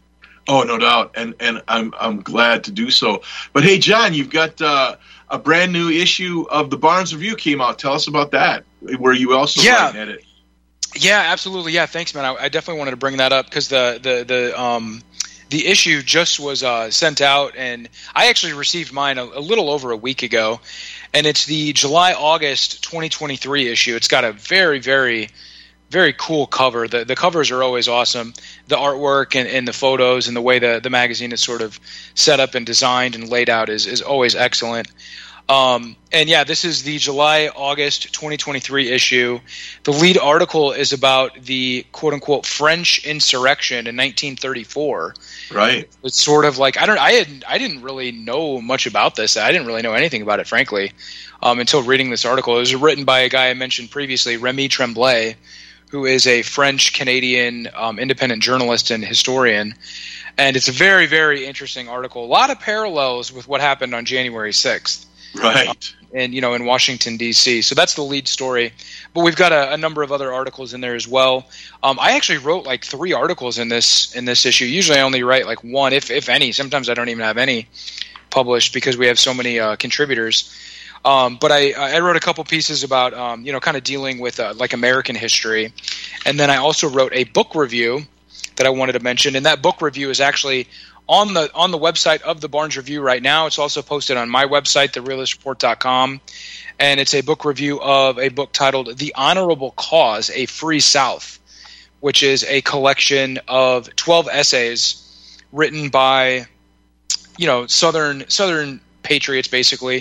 Oh, no doubt, and and I'm I'm glad to do so. But hey, John, you've got uh, a brand new issue of the Barnes Review came out. Tell us about that. Where you also yeah. at it. Yeah, absolutely. Yeah, thanks, man. I, I definitely wanted to bring that up because the the the um the issue just was uh, sent out, and I actually received mine a, a little over a week ago, and it's the July August twenty twenty-three issue. It's got a very very very cool cover. The the covers are always awesome. The artwork and, and the photos and the way the the magazine is sort of set up and designed and laid out is is always excellent. Um, and yeah, this is the July August twenty twenty-three issue. The lead article is about the quote unquote French insurrection in nineteen thirty-four. Right. It's sort of like I don't I had I didn't really know much about this. I didn't really know anything about it, frankly, um, until reading this article. It was written by a guy I mentioned previously, Remy Tremblay, who is a French Canadian um, independent journalist and historian. And it's a very very interesting article. A lot of parallels with what happened on January sixth. Right. Um, and, you know, in Washington, D C. So that's the lead story. But we've got a, a number of other articles in there as well. Um, I actually wrote like three articles in this in this issue. Usually I only write like one, if if any. Sometimes I don't even have any published because we have so many uh, contributors. Um, but I, I wrote a couple pieces about, um, you know, kind of dealing with uh, like American history. And then I also wrote a book review that I wanted to mention. And that book review is actually on the on the website of the Barnes Review right now. It's also posted on my website, the realist report dot com, and it's a book review of a book titled The Honorable Cause, A Free South, which is a collection of twelve essays written by, you know, Southern Southern patriots, basically.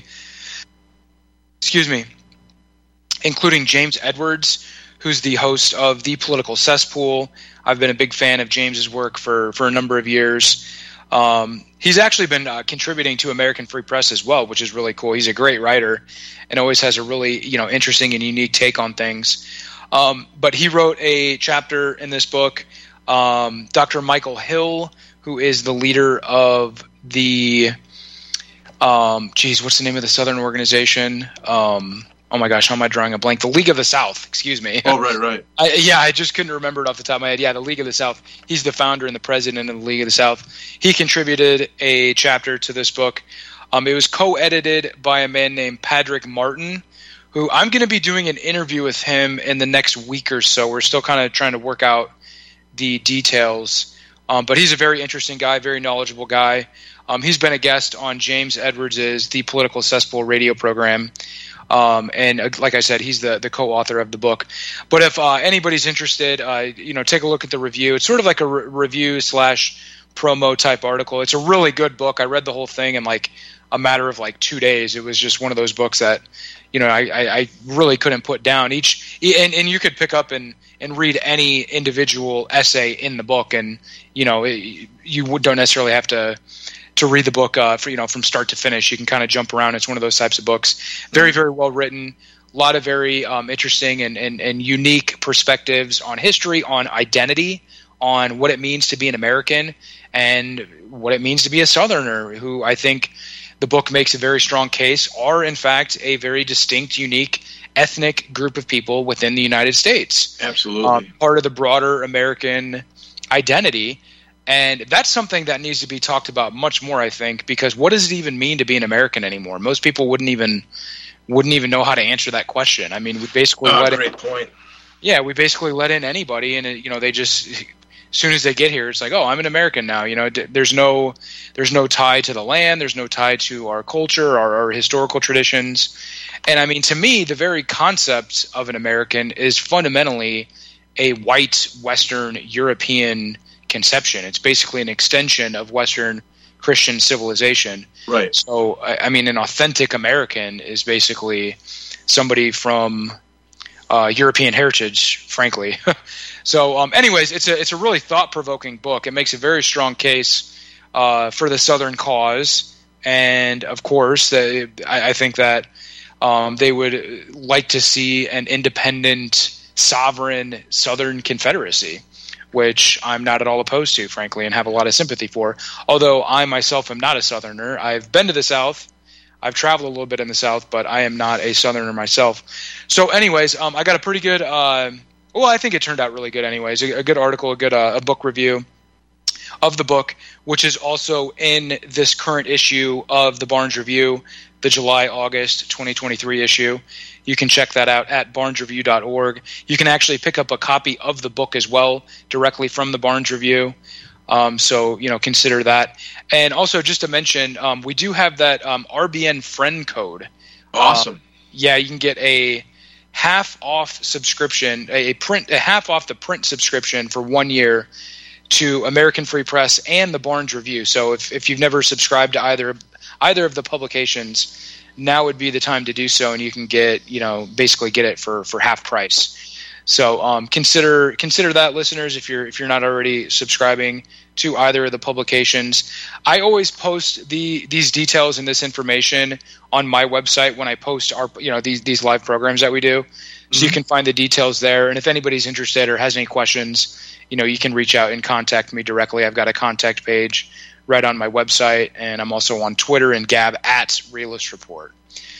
Excuse me, including James Edwards, who's the host of The Political Cesspool. I've been a big fan of James's work for, for a number of years. Um, he's actually been uh, contributing to American Free Press as well, which is really cool. He's a great writer and always has a really, you know, interesting and unique take on things. Um, but he wrote a chapter in this book. Um, Doctor Michael Hill, who is the leader of the, um, geez, what's the name of the Southern organization? Um, Oh my gosh, how am I drawing a blank? The League of the South, excuse me. Oh, right, right. I, yeah, I just couldn't remember it off the top of my head. Yeah, the League of the South. He's the founder and the president of the League of the South. He contributed a chapter to this book. Um, it was co-edited by a man named Patrick Martin, who I'm going to be doing an interview with him in the next week or so. We're still kind of trying to work out the details. Um, but he's a very interesting guy, very knowledgeable guy. Um, he's been a guest on James Edwards' The Political Cesspool radio program. Um, and uh, like I said, he's the, the co-author of the book. But if uh, anybody's interested, uh, you know, take a look at the review. It's sort of like a re- review slash promo type article. It's a really good book. I read the whole thing in like a matter of like two days. It was just one of those books that, you know, I, I, I really couldn't put down. Each and, and you could pick up and, and read any individual essay in the book, and you know, it, you don't necessarily have to to read the book uh, for you know from start to finish. You can kind of jump around. It's one of those types of books. Very very well written. A lot of very um, interesting and, and and unique perspectives on history, on identity, on what it means to be an American, and what it means to be a Southerner. Who I think the book makes a very strong case are in fact a very distinct, unique ethnic group of people within the United States. Absolutely. Um, part of the broader American identity. And that's something that needs to be talked about much more, I think, because what does it even mean to be an American anymore? Most people wouldn't even wouldn't even know how to answer that question. I mean, we basically oh, let great in, point. Yeah, we basically let in anybody, and you know, they just as soon as they get here, it's like, oh, I'm an American now. You know, there's no there's no tie to the land, there's no tie to our culture, our, our historical traditions, and I mean, to me, the very concept of an American is fundamentally a white Western European conception. It's basically an extension of Western Christian civilization. Right. So, I, I mean, an authentic American is basically somebody from uh, European heritage, frankly. so, um, anyways, it's a it's a really thought provoking book. It makes a very strong case uh, for the Southern cause, and of course, they, I, I think that um, they would like to see an independent, sovereign Southern Confederacy, which I'm not at all opposed to, frankly, and have a lot of sympathy for. Although I myself am not a Southerner. I've been to the South. I've traveled a little bit in the South, but I am not a Southerner myself. So anyways, um, I got a pretty good uh, – well, I think it turned out really good anyways. A, a good article, a good uh, a book review of the book, which is also in this current issue of the Barnes Review, the July-August twenty twenty-three issue. You can check that out at barnes review dot org. You can actually pick up a copy of the book as well directly from the Barnes Review. Um, so, you know, consider that. And also, just to mention, um, we do have that um, R B N friend code. Awesome. Um, yeah, you can get a half off subscription, a print, a half off the print subscription for one year to American Free Press and the Barnes Review. So if, if you've never subscribed to either either of the publications, now would be the time to do so, and you can get, you know, basically get it for, for half price. So um, consider consider that, listeners, if you're if you're not already subscribing to either of the publications. I always post the these details and this information on my website when I post our you know these these live programs that we do. So mm-hmm. you can find the details there, and if anybody's interested or has any questions, you know, you can reach out and contact me directly. I've got a contact page right on my website, and I'm also on Twitter and Gab at Realist Report.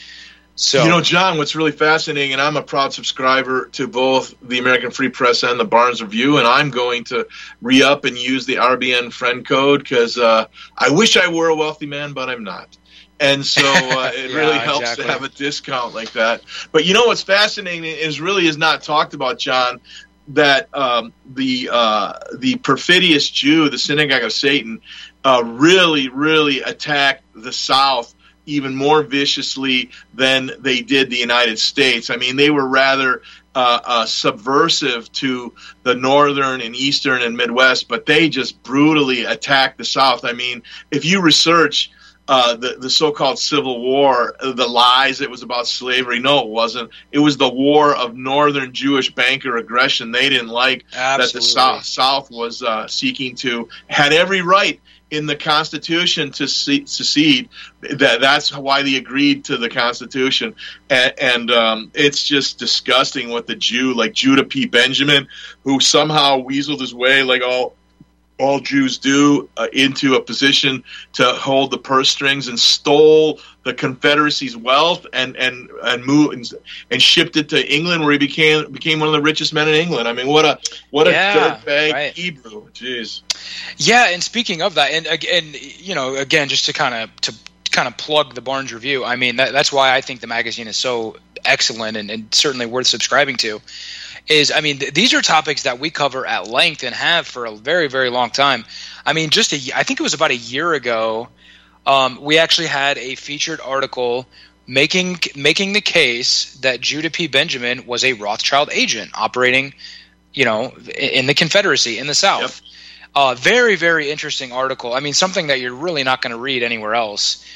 So, you know, John, what's really fascinating, and I'm a proud subscriber to both the American Free Press and the Barnes Review, and I'm going to re-up and use the R B N friend code because uh, I wish I were a wealthy man, but I'm not. And so uh, it yeah, really helps exactly. to have a discount like that. But you know what's fascinating is really is not talked about, John, that um, the uh, the perfidious Jew, the synagogue of Satan, uh, really, really attacked the South even more viciously than they did the United States. I mean, they were rather uh, uh, subversive to the Northern and Eastern and Midwest, but they just brutally attacked the South. I mean, if you research uh, the, the so-called Civil War, the lies, it was about slavery. No, it wasn't. It was the war of Northern Jewish banker aggression. They didn't like Absolutely. that the South, South was uh, seeking to, had every right in the Constitution to secede. That that's why they agreed to the Constitution, and, and um, it's just disgusting what the Jew, like Judah P. Benjamin, who somehow weaseled his way, like all all Jews do, uh, into a position to hold the purse strings and stole the Confederacy's wealth and and and moved and, and shipped it to England, where he became became one of the richest men in England. I mean, what a what a yeah, dirtbag right. Hebrew. Jeez. Yeah, and speaking of that, and and you know, again, just to kind of to kind of plug the Barnes Review. I mean, that, that's why I think the magazine is so excellent and, and certainly worth subscribing to. Is, I mean, th- these are topics that we cover at length and have for a very, very long time. I mean, just a, I think it was about a year ago, um, we actually had a featured article making making the case that Judah P. Benjamin was a Rothschild agent operating, you know, in the Confederacy in the South. Yep. Uh, very, very interesting article. I mean, something that you're really not going to read anywhere else.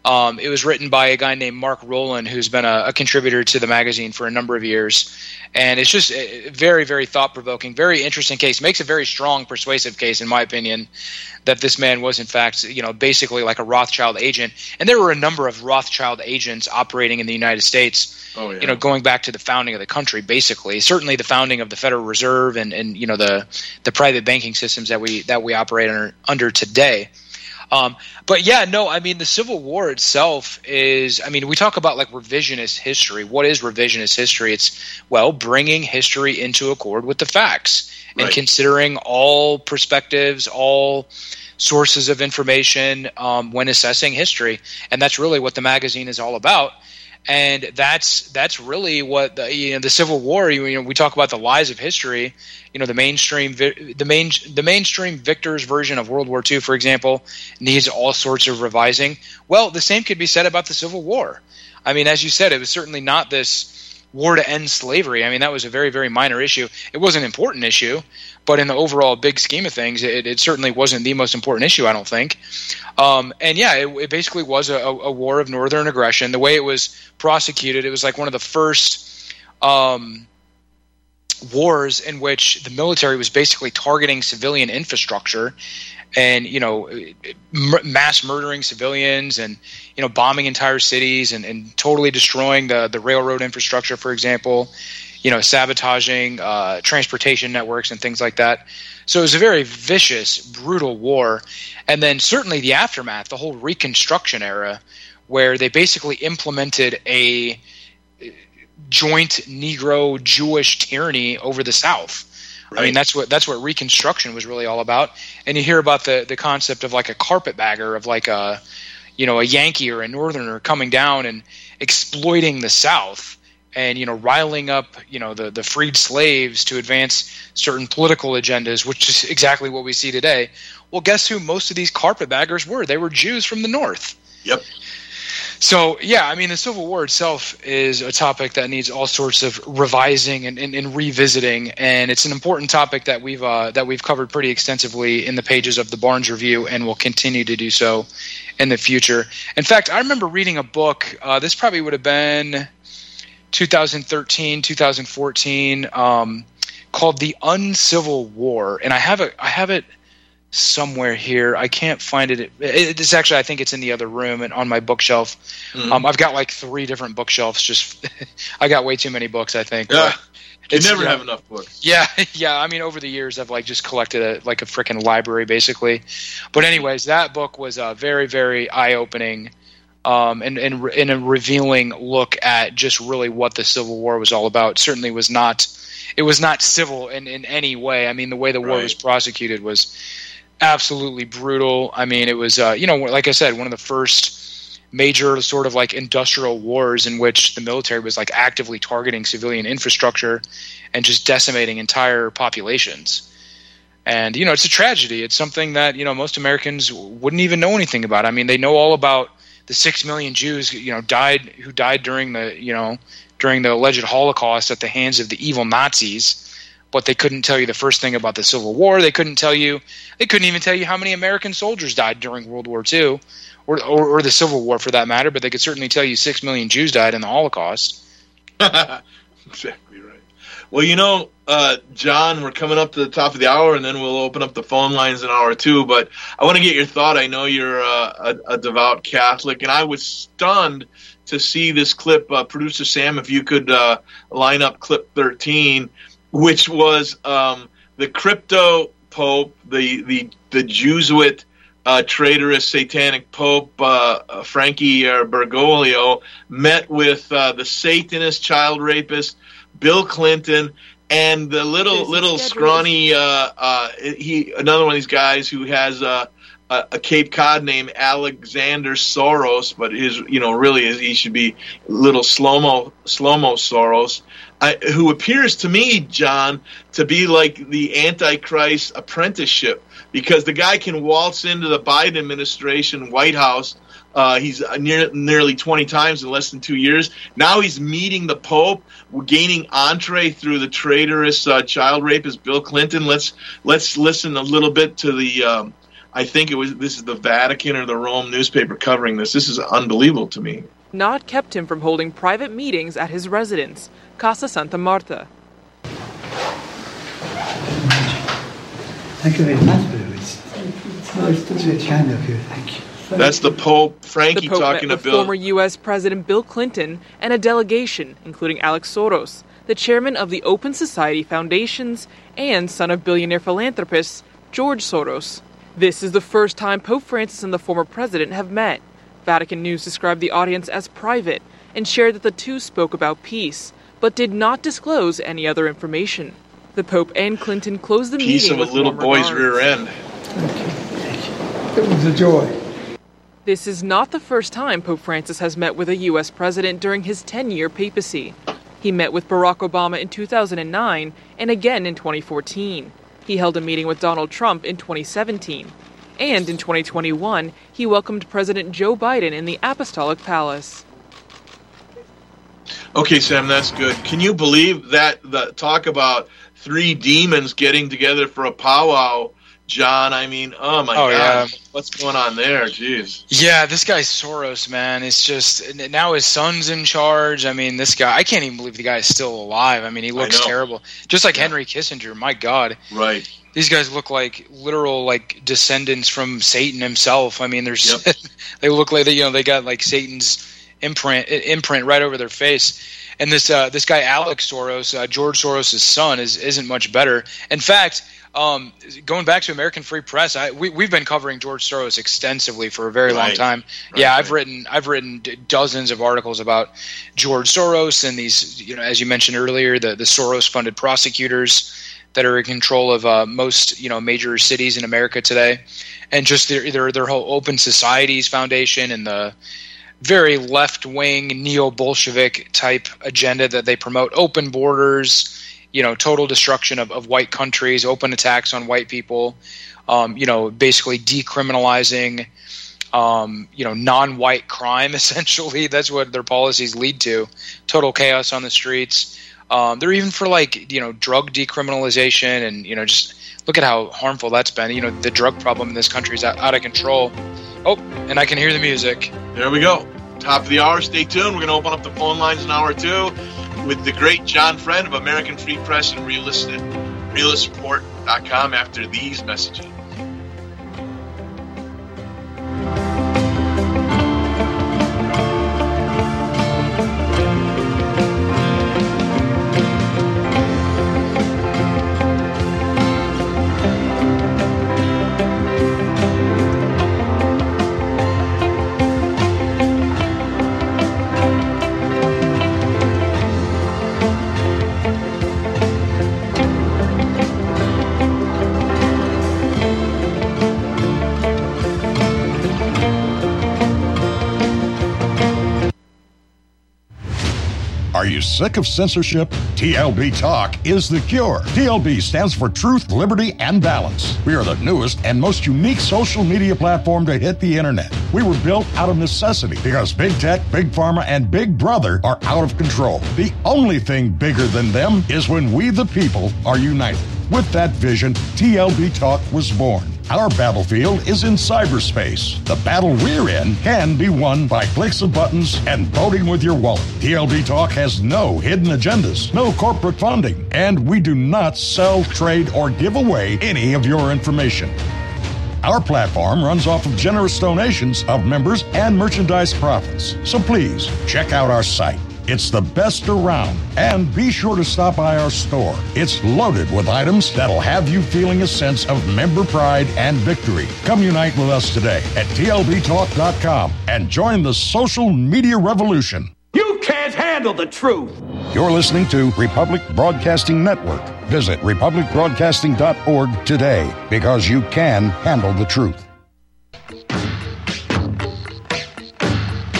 Um, it was written by a guy named Mark Rowland, who's been a, a contributor to the magazine for a number of years. And it's just a very, very thought-provoking, very interesting case. Makes a very strong, persuasive case, in my opinion, that this man was, in fact, you know, basically like a Rothschild agent. And there were a number of Rothschild agents operating in the United States, oh, yeah. you know, going back to the founding of the country, basically. Certainly the founding of the Federal Reserve and, and you know, the the private banking systems that we that we operate under, under today. Um, but yeah, no, I mean, the Civil War itself is, I mean, we talk about like revisionist history. What is revisionist history? It's, well, bringing history into accord with the facts and right. considering all perspectives, all sources of information um, when assessing history. And that's really what the magazine is all about. And that's that's really what the, you know, the Civil War. You know, we talk about the lies of history. You know, the mainstream the main the mainstream victor's version of World War Two, for example, needs all sorts of revising. Well, the same could be said about the Civil War. I mean, as you said, it was certainly not this war to end slavery. I mean, that was a very, very minor issue. It was an important issue, but in the overall big scheme of things, it, it certainly wasn't the most important issue, I don't think. Um, and yeah, it, it basically was a, a war of northern aggression. The way it was prosecuted, it was like one of the first um, wars in which the military was basically targeting civilian infrastructure and, you know, mass murdering civilians and, you know, bombing entire cities and, and totally destroying the, the railroad infrastructure, for example, you know, sabotaging uh, transportation networks and things like that. So it was a very vicious, brutal war. And then certainly the aftermath, the whole Reconstruction era, where they basically implemented a joint Negro-Jewish tyranny over the South. Right. I mean, that's what that's what Reconstruction was really all about. And you hear about the, the concept of like a carpetbagger, of like a, you know, a Yankee or a Northerner coming down and exploiting the South and, you know, riling up, you know, the, the freed slaves to advance certain political agendas, which is exactly what we see today. Well, guess who most of these carpetbaggers were? They were Jews from the North. Yep. So, yeah, I mean, the Civil War itself is a topic that needs all sorts of revising and, and, and revisiting, and it's an important topic that we've uh, that we've covered pretty extensively in the pages of the Barnes Review, and will continue to do so in the future. In fact, I remember reading a book. Uh, this probably would have been two thousand thirteen, two thousand fourteen, um, called "The Uncivil War," and I have it. I have it. somewhere here. I can't find it. It's actually, I think it's in the other room and on my bookshelf. Mm-hmm. Um, I've got like three different bookshelves. Just I got way too many books, I think. Yeah, you never yeah, have enough books. Yeah, yeah. I mean, over the years, I've like just collected a, like a freaking library, basically. But anyways, that book was a very, very eye-opening um, and, and, and a revealing look at just really what the Civil War was all about. It certainly was not. It was not civil in, in any way. I mean, the way the war right. was prosecuted was absolutely brutal. I mean, it was, uh, you know, like I said, one of the first major sort of like industrial wars in which the military was like actively targeting civilian infrastructure and just decimating entire populations. And, you know, it's a tragedy. It's something that, you know, most Americans wouldn't even know anything about. I mean, they know all about the six million Jews, you know, died who died during the, you know, during the alleged Holocaust at the hands of the evil Nazis. But they couldn't tell you the first thing about the Civil War. They couldn't tell you. They couldn't even tell you how many American soldiers died during World War Two, or, or, or the Civil War for that matter. But they could certainly tell you six million Jews died in the Holocaust. Exactly right. Well, you know, uh, John, we're coming up to the top of the hour, and then we'll open up the phone lines in hour two. But I want to get your thought. I know you're uh, a, a devout Catholic, and I was stunned to see this clip. Uh, Producer Sam, if you could uh, line up clip thirteen. Which was um, the crypto pope, the the the Jesuit uh, traitorous satanic pope uh, Frankie uh, Bergoglio met with uh, the Satanist child rapist Bill Clinton and the little little scrawny uh, uh, he another one of these guys who has uh, a, a Cape Cod name, Alexander Soros, but his you know really is, he should be little Slomo Slomo Soros. I, who appears to me, John, to be like the Antichrist apprenticeship, because the guy can waltz into the Biden administration White House. Uh, he's near, nearly twenty times in less than two years. Now he's meeting the Pope, gaining entree through the traitorous uh, child rapist Bill Clinton. Let's let's listen a little bit to the um, I think it was this is the Vatican or the Rome newspaper covering this. This is unbelievable to me. Not kept him from holding private meetings at his residence, Casa Santa Marta. Thank you very much, it's, it's, it's, it's very kind of you. Thank you. That's the Pope, Frankie, the Pope talking met to with Bill. Former U S President Bill Clinton and a delegation, including Alex Soros, the chairman of the Open Society Foundations and son of billionaire philanthropist George Soros. This is the first time Pope Francis and the former president have met. Vatican News described the audience as private and shared that the two spoke about peace, but did not disclose any other information. The Pope and Clinton closed the Peace meeting of a with little warm boy's regards. rear end. It was a joy. This is not the first time Pope Francis has met with a U S president during his ten-year papacy. He met with Barack Obama in two thousand nine and again in twenty fourteen. He held a meeting with Donald Trump in twenty seventeen. And in twenty twenty-one, he welcomed President Joe Biden in the Apostolic Palace. Okay, Sam, that's good. Can you believe that? The talk about three demons getting together for a powwow, John? I mean, oh my Oh, God, yeah. what's going on there? Jeez. Yeah, this guy Soros, man, it's just now his son's in charge. I mean, this guy, I can't even believe the guy is still alive. I mean, he looks know. terrible. Just like Henry Kissinger, my God. Right. These guys look like literal like descendants from Satan himself. I mean, there's Yep. they look like they you know they got like Satan's imprint imprint right over their face. And this uh, this guy Alex Soros, uh, George Soros' son, is isn't much better. In fact, um, going back to American Free Press, I, we we've been covering George Soros extensively for a very long Right. time. Right, yeah, right. I've written I've written d- dozens of articles about George Soros and these, you know, as you mentioned earlier, the the Soros funded prosecutors that are in control of uh, most, you know, major cities in America today, and just their their their whole Open Societies Foundation and the very left-wing neo-Bolshevik type agenda that they promote: open borders, you know, total destruction of, of white countries, open attacks on white people, um, you know, basically decriminalizing, um, you know, non-white crime. Essentially, that's what their policies lead to: total chaos on the streets. Um, they're even for like, you know, drug decriminalization, and, you know, just look at how harmful that's been. You know, the drug problem in this country is out, out of control. Oh, and I can hear the music. There we go. Top of the hour. Stay tuned. We're going to open up the phone lines in hour two with the great John Friend of American Free Press and Realist, realist report dot com after these messages. Are you sick of censorship? T L B Talk is the cure. T L B stands for Truth, Liberty, and Balance. We are the newest and most unique social media platform to hit the internet. We were built out of necessity because Big Tech, Big Pharma, and Big Brother are out of control. The only thing bigger than them is when we the people are united. With that vision, T L B Talk was born. Our battlefield is in cyberspace. The battle we're in can be won by clicks of buttons and voting with your wallet. T L B Talk has no hidden agendas, no corporate funding, and we do not sell, trade, or give away any of your information. Our platform runs off of generous donations of members and merchandise profits. So please, check out our site. It's the best around. And be sure to stop by our store. It's loaded with items that'll have you feeling a sense of member pride and victory. Come unite with us today at T L B talk dot com and join the social media revolution. You can't handle the truth. You're listening to Republic Broadcasting Network. Visit republic broadcasting dot org today because you can handle the truth.